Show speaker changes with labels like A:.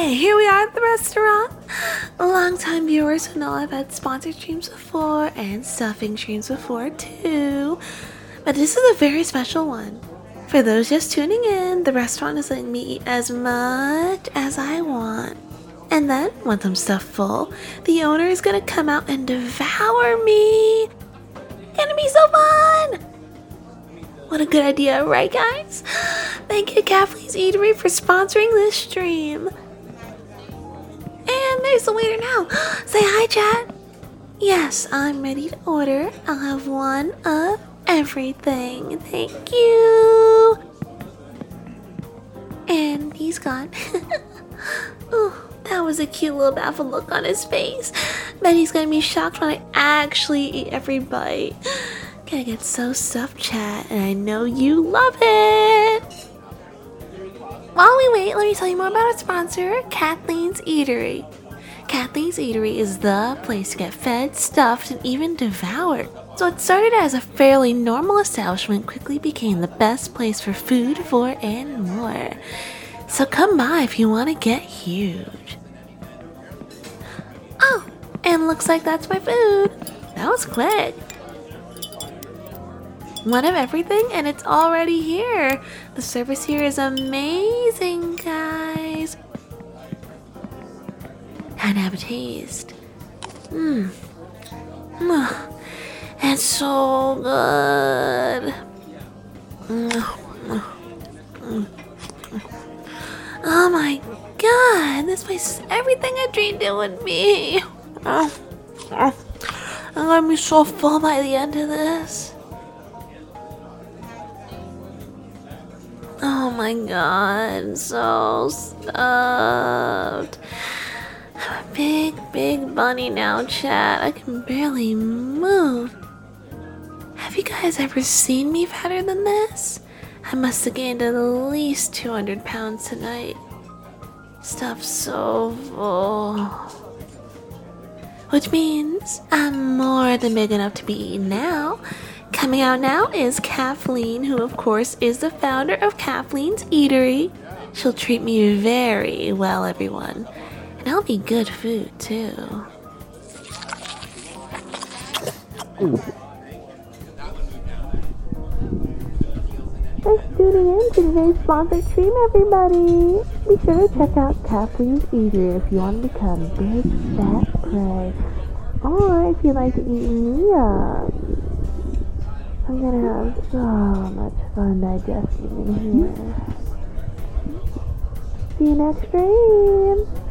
A: Okay, here we are at the restaurant. Longtime viewers who know I've had sponsored streams before and stuffing streams before too. But this is a very special one. For those just tuning in, the restaurant is letting me eat as much as I want. And then, once I'm stuffed full, the owner is gonna come out and devour me. Gonna be so fun! What a good idea, right guys? Thank you Kathleen's Eatery for sponsoring this stream. And there's the waiter now. Say hi, chat. Yes, I'm ready to order. I'll have one of everything. Thank you. And he's gone. Ooh, that was a cute little baffled look on his face. Bet he's gonna be shocked when I actually eat every bite. Gonna get so stuffed, chat, and I know you love it. While we wait, let me tell you more about our sponsor, Kathleen's Eatery. Kathleen's Eatery is the place to get fed, stuffed, and even devoured. So it started as a fairly normal establishment, quickly became the best place for food, for, and more. So come by if you want to get huge. Oh, and looks like that's my food. That was quick. One of everything, and it's already here. The service here is amazing, guys. Time to have a taste. It's so good. Oh my god, this place is everything I dreamed it would be. I'm gonna be so full by the end of this. Oh my god, so stuffed. I'm a big bunny now, chat. I can barely move. Have you guys ever seen me fatter than this? I must have gained at least 200 pounds tonight. Stuffed so full. Which means I'm more than big enough to be eaten now. Coming out now is Kathleen, who of course is the founder of Kathleen's Eatery. She'll treat me very well, everyone. And I'll be good food, too. Thanks for tuning in to today's sponsored stream, everybody. Be sure to check out Kathleen's Eatery if you want to become big, fat prey. Or if you'd like to eat me up. I'm gonna have so much fun digesting in here. See you next stream!